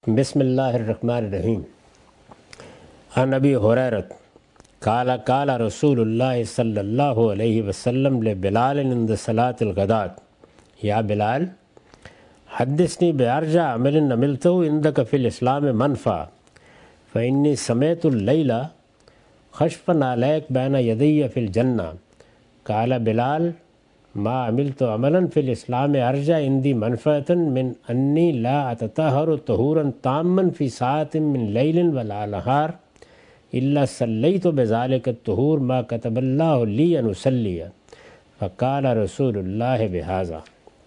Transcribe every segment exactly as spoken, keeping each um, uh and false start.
بسم اللہ الرحمن الرحیم عن ابی ہریرہ قال قال رسول اللہ صلی اللہ علیہ وسلم لبلال عند صلاة الغداة یا بلال حدثنی بأرجع عمل عملته عندك في الاسلام منفع فإني سمعت الليل خشفا عليك بين يدي في الجنة قال بلال ما عملت عملا في الاسلام ارجع عندي منفعة من اني لا اتطهر طهورا تاما في ساعة من ليل ولا نهار الا صليت بذلك الطهور ما كتب الله لي ان اصلي فقال رسول الله بهذا۔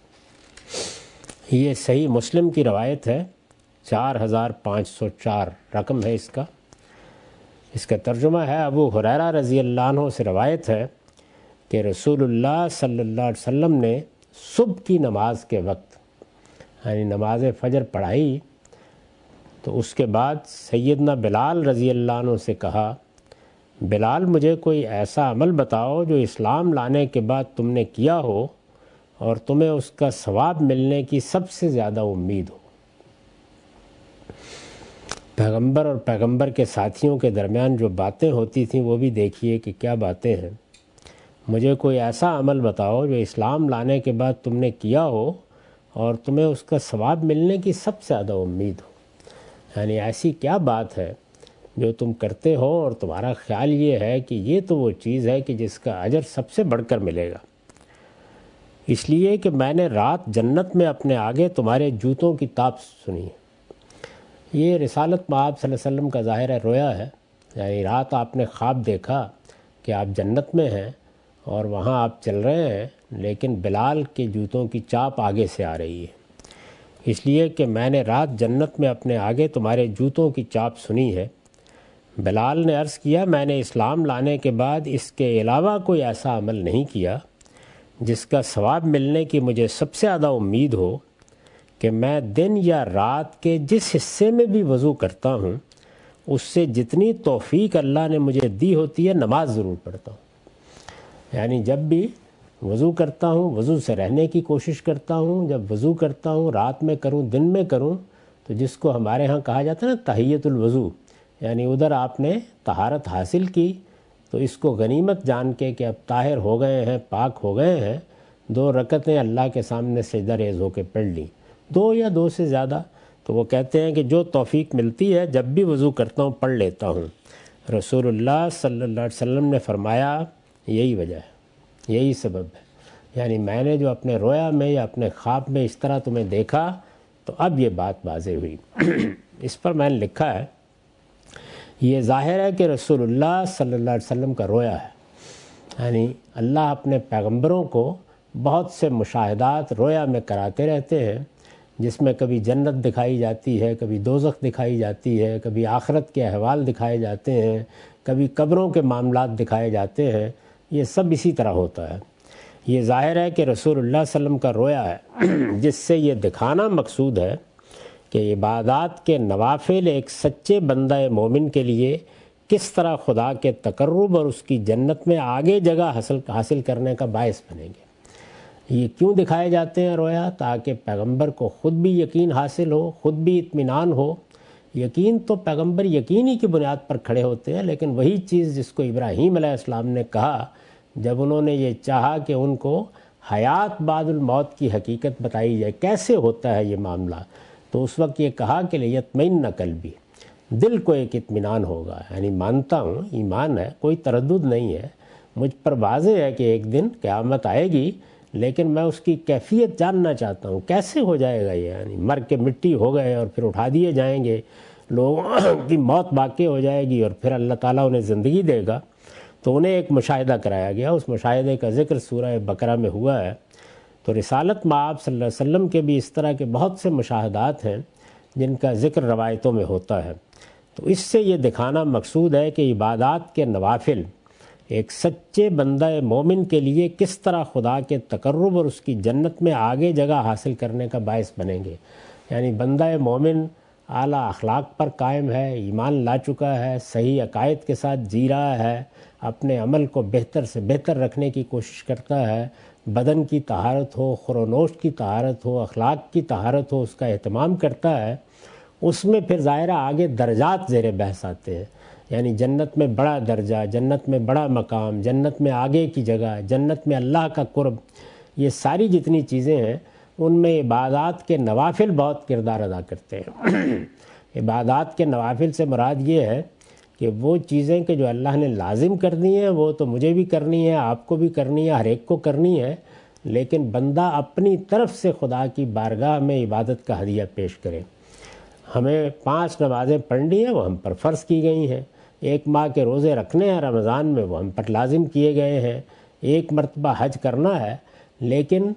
یہ صحیح مسلم کی روایت ہے، چار ہزار پانچ سو چار رقم ہے اس کا۔ اس کا ترجمہ ہے، ابو ہریرہ رضی اللہ عنہ سے روایت ہے کہ رسول اللہ صلی اللہ علیہ وسلم نے صبح کی نماز کے وقت یعنی نماز فجر پڑھائی تو اس کے بعد سیدنا بلال رضی اللہ عنہ سے کہا، بلال مجھے کوئی ایسا عمل بتاؤ جو اسلام لانے کے بعد تم نے کیا ہو اور تمہیں اس کا ثواب ملنے کی سب سے زیادہ امید ہو۔ پیغمبر اور پیغمبر کے ساتھیوں کے درمیان جو باتیں ہوتی تھیں وہ بھی دیکھیے کہ کیا باتیں ہیں۔ مجھے کوئی ایسا عمل بتاؤ جو اسلام لانے کے بعد تم نے کیا ہو اور تمہیں اس کا ثواب ملنے کی سب سے زیادہ امید ہو، یعنی ایسی کیا بات ہے جو تم کرتے ہو اور تمہارا خیال یہ ہے کہ یہ تو وہ چیز ہے کہ جس کا اجر سب سے بڑھ کر ملے گا۔ اس لیے کہ میں نے رات جنت میں اپنے آگے تمہارے جوتوں کی تاپ سنی۔ یہ رسالت مآب صلی اللہ علیہ وسلم کا ظاہر ہے رویا ہے، یعنی رات آپ نے خواب دیکھا کہ آپ جنت میں ہیں اور وہاں آپ چل رہے ہیں، لیکن بلال کے جوتوں کی چاپ آگے سے آ رہی ہے۔ اس لیے کہ میں نے رات جنت میں اپنے آگے تمہارے جوتوں کی چاپ سنی ہے۔ بلال نے عرض کیا، میں نے اسلام لانے کے بعد اس کے علاوہ کوئی ایسا عمل نہیں کیا جس کا ثواب ملنے کی مجھے سب سے زیادہ امید ہو کہ میں دن یا رات کے جس حصے میں بھی وضو کرتا ہوں اس سے جتنی توفیق اللہ نے مجھے دی ہوتی ہے نماز ضرور پڑھتا ہوں۔ یعنی جب بھی وضو کرتا ہوں وضو سے رہنے کی کوشش کرتا ہوں، جب وضو کرتا ہوں رات میں کروں دن میں کروں، تو جس کو ہمارے ہاں کہا جاتا ہے نا تحیۃ الوضو، یعنی ادھر آپ نے طہارت حاصل کی تو اس کو غنیمت جان کے کہ اب طاہر ہو گئے ہیں، پاک ہو گئے ہیں، دو رکعتیں اللہ کے سامنے سجدہ ریز ہو کے پڑھ لیں، دو یا دو سے زیادہ۔ تو وہ کہتے ہیں کہ جو توفیق ملتی ہے جب بھی وضو کرتا ہوں پڑھ لیتا ہوں۔ رسول اللہ صلی اللہ علیہ وسلم نے فرمایا یہی وجہ ہے، یہی سبب ہے، یعنی میں نے جو اپنے رویا میں یا اپنے خواب میں اس طرح تمہیں دیکھا تو اب یہ بات واضح ہوئی۔ اس پر میں نے لکھا ہے، یہ ظاہر ہے کہ رسول اللہ صلی اللہ علیہ وسلم کا رویا ہے، یعنی اللہ اپنے پیغمبروں کو بہت سے مشاہدات رویا میں کراتے رہتے ہیں، جس میں کبھی جنت دکھائی جاتی ہے، کبھی دوزخ دکھائی جاتی ہے، کبھی آخرت کے احوال دکھائے جاتے ہیں، کبھی قبروں کے معاملات دکھائے جاتے ہیں۔ یہ سب اسی طرح ہوتا ہے۔ یہ ظاہر ہے کہ رسول اللہ صلی اللہ علیہ وسلم کا رویا ہے، جس سے یہ دکھانا مقصود ہے کہ عبادات کے نوافل ایک سچے بندہ مومن کے لیے کس طرح خدا کے تقرب اور اس کی جنت میں آگے جگہ حاصل حاصل کرنے کا باعث بنیں گے۔ یہ کیوں دکھائے جاتے ہیں رویا؟ تاکہ پیغمبر کو خود بھی یقین حاصل ہو، خود بھی اطمینان ہو۔ یقین تو پیغمبر یقینی کی بنیاد پر کھڑے ہوتے ہیں، لیکن وہی چیز جس کو ابراہیم علیہ السلام نے کہا جب انہوں نے یہ چاہا کہ ان کو حیات بعد الموت کی حقیقت بتائی جائے، کیسے ہوتا ہے یہ معاملہ، تو اس وقت یہ کہا کہ لیطمئن قلبی، دل کو ایک اطمینان ہوگا، یعنی مانتا ہوں ایمان ہے، کوئی تردد نہیں ہے، مجھ پر واضح ہے کہ ایک دن قیامت آئے گی، لیکن میں اس کی کیفیت جاننا چاہتا ہوں، کیسے ہو جائے گا یہ، یعنی مر کے مٹی ہو گئے اور پھر اٹھا دیے جائیں گے، لوگوں کی موت واقع ہو جائے گی اور پھر اللہ تعالیٰ انہیں زندگی دے گا۔ تو انہیں ایک مشاہدہ کرایا گیا، اس مشاہدے کا ذکر سورہ بقرہ میں ہوا ہے۔ تو رسالت مآب صلی اللہ علیہ وسلم کے بھی اس طرح کے بہت سے مشاہدات ہیں جن کا ذکر روایتوں میں ہوتا ہے۔ تو اس سے یہ دکھانا مقصود ہے کہ عبادات کے نوافل ایک سچے بندہ مومن کے لیے کس طرح خدا کے تقرب اور اس کی جنت میں آگے جگہ حاصل کرنے کا باعث بنیں گے۔ یعنی بندہ مومن اعلیٰ اخلاق پر قائم ہے، ایمان لا چکا ہے، صحیح عقائد کے ساتھ جی رہا ہے، اپنے عمل کو بہتر سے بہتر رکھنے کی کوشش کرتا ہے، بدن کی طہارت ہو، خور و نوش کی طہارت ہو، اخلاق کی طہارت ہو، اس کا اہتمام کرتا ہے، اس میں پھر ظاہرہ آگے درجات زیر بحث آتے ہیں، یعنی جنت میں بڑا درجہ، جنت میں بڑا مقام، جنت میں آگے کی جگہ، جنت میں اللہ کا قرب، یہ ساری جتنی چیزیں ہیں ان میں عبادات کے نوافل بہت کردار ادا کرتے ہیں۔ عبادات کے نوافل سے مراد یہ ہے کہ وہ چیزیں کہ جو اللہ نے لازم کر دی ہیں وہ تو مجھے بھی کرنی ہے، آپ کو بھی کرنی ہے، ہر ایک کو کرنی ہے، لیکن بندہ اپنی طرف سے خدا کی بارگاہ میں عبادت کا ہدیہ پیش کرے۔ ہمیں پانچ نمازیں پڑھنی ہیں، وہ ہم پر فرض کی گئی ہیں۔ ایک ماہ کے روزے رکھنے ہیں رمضان میں، وہ ہم پر لازم کیے گئے ہیں۔ ایک مرتبہ حج کرنا ہے، لیکن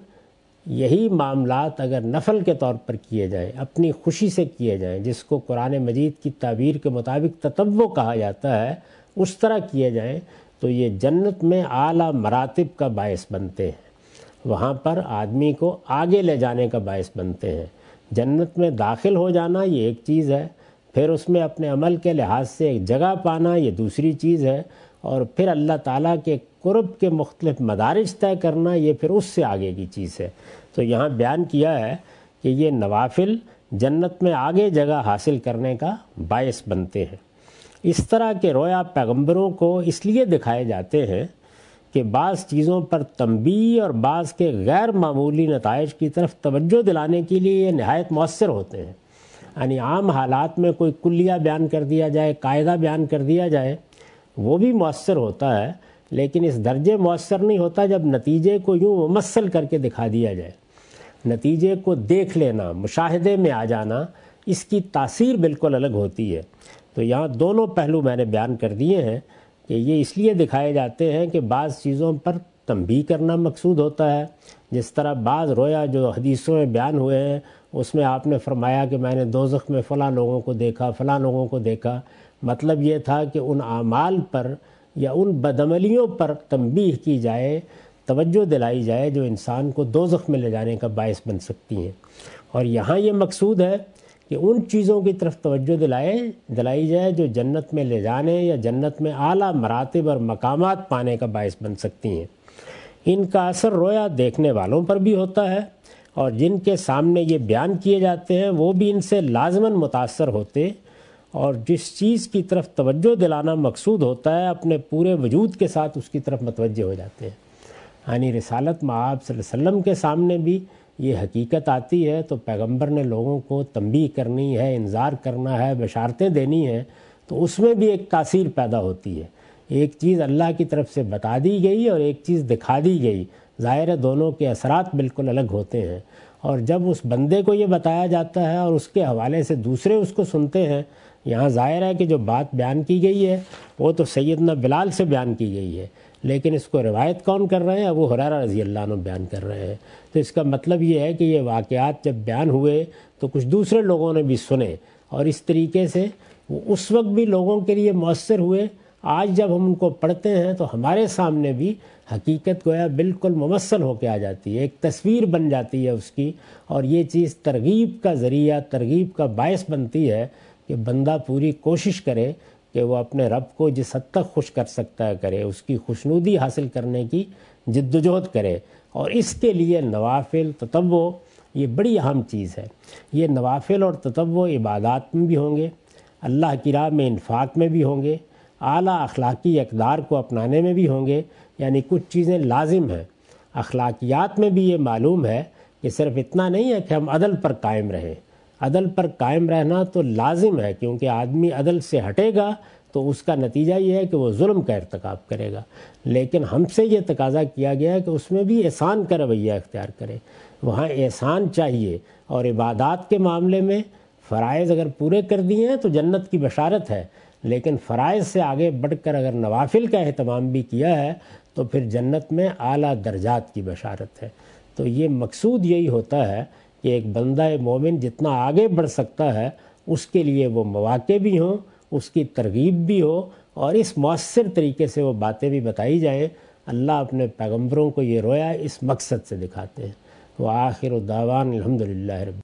یہی معاملات اگر نفل کے طور پر کیے جائیں، اپنی خوشی سے کیے جائیں، جس کو قرآن مجید کی تعبیر کے مطابق تطوع کہا جاتا ہے، اس طرح کیے جائیں تو یہ جنت میں اعلیٰ مراتب کا باعث بنتے ہیں، وہاں پر آدمی کو آگے لے جانے کا باعث بنتے ہیں۔ جنت میں داخل ہو جانا یہ ایک چیز ہے، پھر اس میں اپنے عمل کے لحاظ سے ایک جگہ پانا یہ دوسری چیز ہے، اور پھر اللہ تعالیٰ کے قرب کے مختلف مدارج طے کرنا یہ پھر اس سے آگے کی چیز ہے۔ تو یہاں بیان کیا ہے کہ یہ نوافل جنت میں آگے جگہ حاصل کرنے کا باعث بنتے ہیں۔ اس طرح کے رویا پیغمبروں کو اس لیے دکھائے جاتے ہیں کہ بعض چیزوں پر تنبیہ اور بعض کے غیر معمولی نتائج کی طرف توجہ دلانے کے لیے یہ نہایت مؤثر ہوتے ہیں۔ یعنی عام حالات میں کوئی کلیہ بیان کر دیا جائے، قاعدہ بیان کر دیا جائے، وہ بھی مؤثر ہوتا ہے، لیکن اس درجے مؤثر نہیں ہوتا جب نتیجے کو یوں ممثل کر کے دکھا دیا جائے۔ نتیجے کو دیکھ لینا، مشاہدے میں آ جانا، اس کی تاثیر بالکل الگ ہوتی ہے۔ تو یہاں دونوں پہلو میں نے بیان کر دیے ہیں کہ یہ اس لیے دکھائے جاتے ہیں کہ بعض چیزوں پر تنبیہ کرنا مقصود ہوتا ہے، جس طرح بعض رویا جو حدیثوں میں بیان ہوئے ہیں اس میں آپ نے فرمایا کہ میں نے دوزخ میں فلاں لوگوں کو دیکھا، فلاں لوگوں کو دیکھا، مطلب یہ تھا کہ ان اعمال پر یا ان بدعملیوں پر تنبیہ کی جائے، توجہ دلائی جائے جو انسان کو دوزخ میں لے جانے کا باعث بن سکتی ہیں۔ اور یہاں یہ مقصود ہے کہ ان چیزوں کی طرف توجہ دلائے دلائی جائے جو جنت میں لے جانے یا جنت میں اعلیٰ مراتب اور مقامات پانے کا باعث بن سکتی ہیں۔ ان کا اثر رویا دیکھنے والوں پر بھی ہوتا ہے، اور جن کے سامنے یہ بیان کیے جاتے ہیں وہ بھی ان سے لازماً متاثر ہوتے، اور جس چیز کی طرف توجہ دلانا مقصود ہوتا ہے اپنے پورے وجود کے ساتھ اس کی طرف متوجہ ہو جاتے ہیں۔ یعنی رسالت مآب صلی اللہ علیہ وسلم کے سامنے بھی یہ حقیقت آتی ہے تو پیغمبر نے لوگوں کو تنبیہ کرنی ہے، انذار کرنا ہے، بشارتیں دینی ہیں، تو اس میں بھی ایک تاثیر پیدا ہوتی ہے۔ ایک چیز اللہ کی طرف سے بتا دی گئی اور ایک چیز دکھا دی گئی، ظاہر ہے دونوں کے اثرات بالکل الگ ہوتے ہیں، اور جب اس بندے کو یہ بتایا جاتا ہے اور اس کے حوالے سے دوسرے اس کو سنتے ہیں، یہاں ظاہر ہے کہ جو بات بیان کی گئی ہے وہ تو سیدنا بلال سے بیان کی گئی ہے، لیکن اس کو روایت کون کر رہے ہیں؟ ابو ہریرہ رضی اللہ عنہ بیان کر رہے ہیں۔ تو اس کا مطلب یہ ہے کہ یہ واقعات جب بیان ہوئے تو کچھ دوسرے لوگوں نے بھی سنے، اور اس طریقے سے وہ اس وقت بھی لوگوں کے لیے مؤثر ہوئے۔ آج جب ہم ان کو پڑھتے ہیں تو ہمارے سامنے بھی حقیقت گویا بالکل ممثل ہو کے آ جاتی ہے، ایک تصویر بن جاتی ہے اس کی، اور یہ چیز ترغیب کا ذریعہ، ترغیب کا باعث بنتی ہے کہ بندہ پوری کوشش کرے کہ وہ اپنے رب کو جس حد تک خوش کر سکتا ہے کرے، اس کی خوشنودی حاصل کرنے کی جد و جہد کرے، اور اس کے لیے نوافل، تطوع یہ بڑی اہم چیز ہے۔ یہ نوافل اور تطوع عبادات میں بھی ہوں گے، اللہ کی راہ میں انفاق میں بھی ہوں گے، اعلیٰ اخلاقی اقدار کو اپنانے میں بھی ہوں گے، یعنی کچھ چیزیں لازم ہیں۔ اخلاقیات میں بھی یہ معلوم ہے کہ صرف اتنا نہیں ہے کہ ہم عدل پر قائم رہیں، عدل پر قائم رہنا تو لازم ہے، کیونکہ آدمی عدل سے ہٹے گا تو اس کا نتیجہ یہ ہے کہ وہ ظلم کا ارتکاب کرے گا، لیکن ہم سے یہ تقاضا کیا گیا ہے کہ اس میں بھی احسان کا رویہ اختیار کرے، وہاں احسان چاہیے۔ اور عبادات کے معاملے میں فرائض اگر پورے کر دیے ہیں تو جنت کی بشارت ہے، لیکن فرائض سے آگے بڑھ کر اگر نوافل کا اہتمام بھی کیا ہے تو پھر جنت میں اعلیٰ درجات کی بشارت ہے۔ تو یہ مقصود یہی ہوتا ہے کہ ایک بندہ مومن جتنا آگے بڑھ سکتا ہے اس کے لیے وہ مواقع بھی ہوں، اس کی ترغیب بھی ہو، اور اس مؤثر طریقے سے وہ باتیں بھی بتائی جائیں۔ اللہ اپنے پیغمبروں کو یہ رویا اس مقصد سے دکھاتے ہیں۔ وآخر دعوان الحمدللہ رب